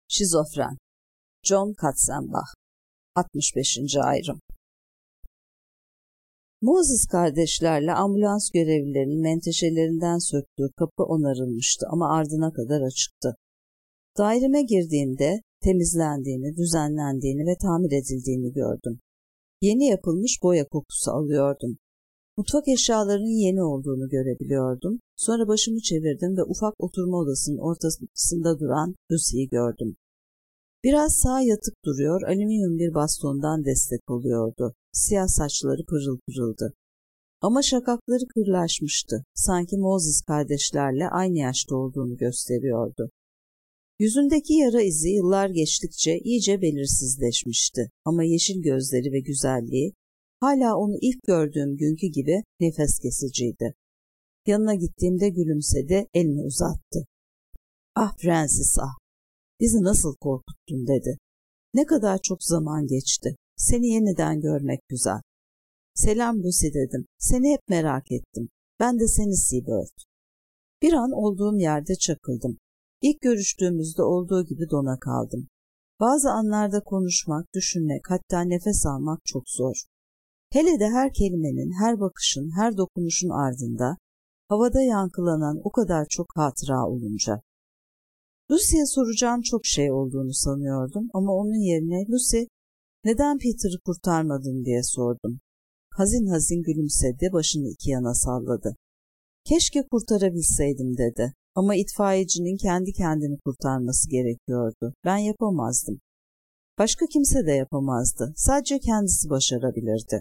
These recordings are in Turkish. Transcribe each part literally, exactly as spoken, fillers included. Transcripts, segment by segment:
Şizofren. John Katzenbach. altmış beşinci ayrım. Moses kardeşlerle ambulans görevlilerinin menteşelerinden söktüğü kapı onarılmıştı ama ardına kadar açıktı. Daireme girdiğimde temizlendiğini, düzenlendiğini ve tamir edildiğini gördüm. Yeni yapılmış boya kokusu alıyordum. Mutfak eşyalarının yeni olduğunu görebiliyordum. Sonra başımı çevirdim ve ufak oturma odasının ortasında duran Lucy'yi gördüm. Biraz sağa yatık duruyor, alüminyum bir bastondan destek oluyordu. Siyah saçları pırıl pırıldı. Ama şakakları kırlaşmıştı. Sanki Moses kardeşlerle aynı yaşta olduğunu gösteriyordu. Yüzündeki yara izi yıllar geçtikçe iyice belirsizleşmişti. Ama yeşil gözleri ve güzelliği hala onu ilk gördüğüm günkü gibi nefes kesiciydi. Yanına gittiğimde gülümsedi, elini uzattı. "Ah Francis ah, bizi nasıl korkuttun," dedi. "Ne kadar çok zaman geçti. Seni yeniden görmek güzel." "Selam Lucy," dedim. "Seni hep merak ettim. Ben de seni Seabird." Bir an olduğum yerde çakıldım. İlk görüştüğümüzde olduğu gibi dona kaldım. Bazı anlarda konuşmak, düşünmek, hatta nefes almak çok zor. Hele de her kelimenin, her bakışın, her dokunuşun ardında havada yankılanan o kadar çok hatıra olunca. Lucy'ye soracağım çok şey olduğunu sanıyordum ama onun yerine "Lucy, neden Peter'ı kurtarmadın?" diye sordum. Hazin hazin gülümsedi, başını iki yana salladı. "Keşke kurtarabilseydim," dedi. "Ama itfaiyecinin kendi kendini kurtarması gerekiyordu. Ben yapamazdım. Başka kimse de yapamazdı. Sadece kendisi başarabilirdi."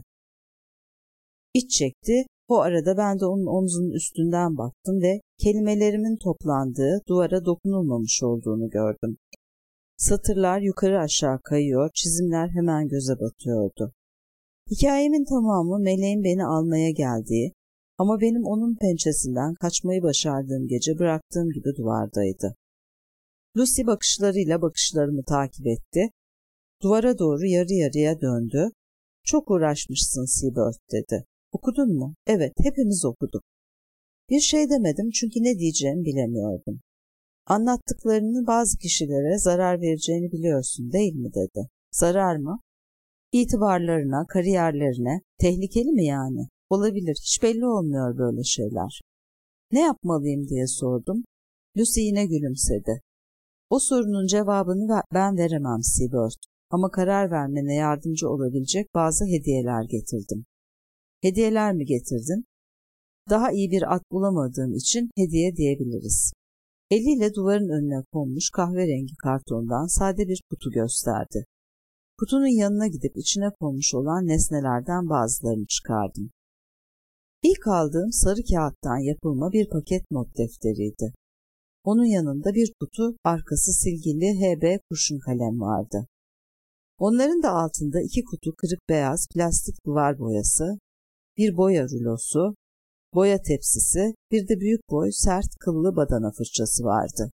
İç çekti. O arada ben de onun omzunun üstünden baktım ve kelimelerimin toplandığı, duvara dokunulmamış olduğunu gördüm. Satırlar yukarı aşağı kayıyor, çizimler hemen göze batıyordu. Hikayemin tamamı meleğin beni almaya geldiği ama benim onun pençesinden kaçmayı başardığım gece bıraktığım gibi duvardaydı. Lucy bakışlarıyla bakışlarımı takip etti. Duvara doğru yarı yarıya döndü. "Çok uğraşmışsın Seabird," dedi. "Okudun mu?" "Evet, hepimiz okuduk." Bir şey demedim çünkü ne diyeceğimi bilemiyordum. "Anlattıklarını bazı kişilere zarar vereceğini biliyorsun değil mi?" dedi. "Zarar mı?" "İtibarlarına, kariyerlerine. Tehlikeli mi yani?" "Olabilir, hiç belli olmuyor böyle şeyler." "Ne yapmalıyım?" diye sordum. Lucy yine gülümsedi. "O sorunun cevabını ben veremem Seabird. Ama karar vermene yardımcı olabilecek bazı hediyeler getirdim." "Hediyeler mi getirdin?" "Daha iyi bir at bulamadığım için hediye diyebiliriz." Eliyle duvarın önüne konmuş kahverengi kartondan sade bir kutu gösterdi. Kutunun yanına gidip içine konmuş olan nesnelerden bazılarını çıkardım. İlk aldığım sarı kağıttan yapılma bir paket not defteriydi. Onun yanında bir kutu, arkası silgili H B kurşun kalem vardı. Onların da altında iki kutu kırık beyaz plastik duvar boyası, bir boya rulosu, boya tepsisi, bir de büyük boy sert kıllı badana fırçası vardı.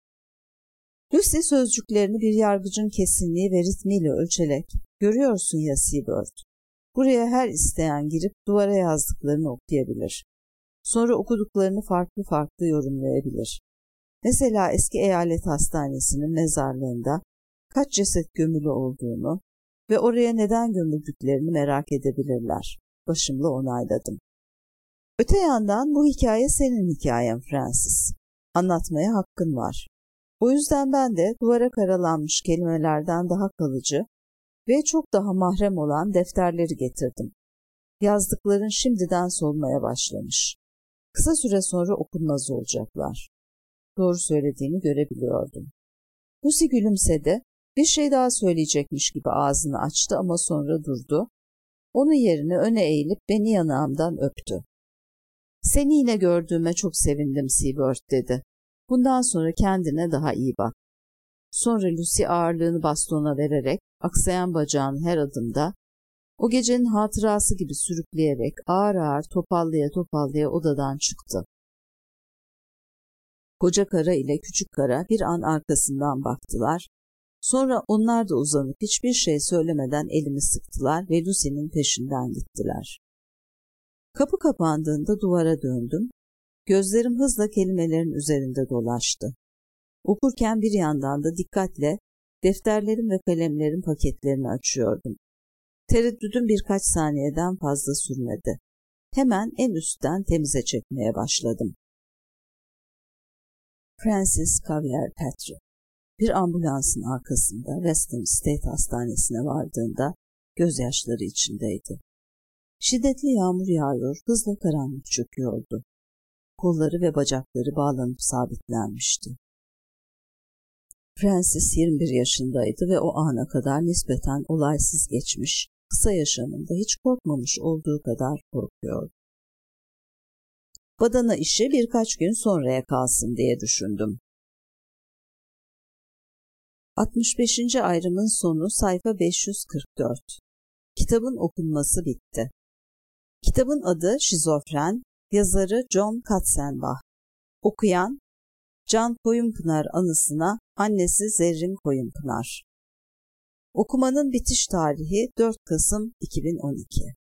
Lucy sözcüklerini bir yargıcın kesinliği ve ritmiyle ölçerek, "Görüyorsun ya Seabird, buraya her isteyen girip duvara yazdıklarını okuyabilir. Sonra okuduklarını farklı farklı yorumlayabilir. Mesela eski eyalet hastanesinin mezarlığında kaç ceset gömülü olduğunu ve oraya neden gömüldüklerini merak edebilirler." Başımla onayladım. "Öte yandan bu hikaye senin hikayen Francis. Anlatmaya hakkın var. O yüzden ben de duvara karalanmış kelimelerden daha kalıcı ve çok daha mahrem olan defterleri getirdim. Yazdıkların şimdiden solmaya başlamış. Kısa süre sonra okunmaz olacaklar." Doğru söylediğini görebiliyordum. Lucy gülümsedi. Bir şey daha söyleyecekmiş gibi ağzını açtı ama sonra durdu. Onun yerine öne eğilip beni yanağımdan öptü. "Seni yine gördüğüme çok sevindim Seabird," dedi. "Bundan sonra kendine daha iyi bak." Sonra Lucy ağırlığını bastona vererek, aksayan bacağını her adımda, o gecenin hatırası gibi sürükleyerek ağır ağır topallaya topallaya odadan çıktı. Koca kara ile küçük kara bir an arkasından baktılar. Sonra onlar da uzanıp hiçbir şey söylemeden elimi sıktılar ve Lucy'nin peşinden gittiler. Kapı kapandığında duvara döndüm. Gözlerim hızla kelimelerin üzerinde dolaştı. Okurken bir yandan da dikkatle Defterlerim ve kalemlerin paketlerini açıyordum. Tereddüdüm birkaç saniyeden fazla sürmedi. Hemen en üstten temize çekmeye başladım. Francis Xavier Petrie bir ambulansın arkasında Western State Hastanesi'ne vardığında gözyaşları içindeydi. Şiddetli yağmur yağıyor, hızla karanlık çöküyordu. Kolları ve bacakları bağlanıp sabitlenmişti. Francis yirmi bir yaşındaydı ve o ana kadar nispeten olaysız geçmiş, kısa yaşamında hiç korkmamış olduğu kadar korkuyordu. Badana işi birkaç gün sonraya kalsın diye düşündüm. altmış beşinci ayrımın sonu sayfa beş yüz kırk dört. Kitabın okunması bitti. Kitabın adı Şizofren, yazarı John Katzenbach. Okuyan Can Koyunpınar anısına annesi Zerrin Koyunpınar. Okumanın bitiş tarihi dört Kasım iki bin on iki.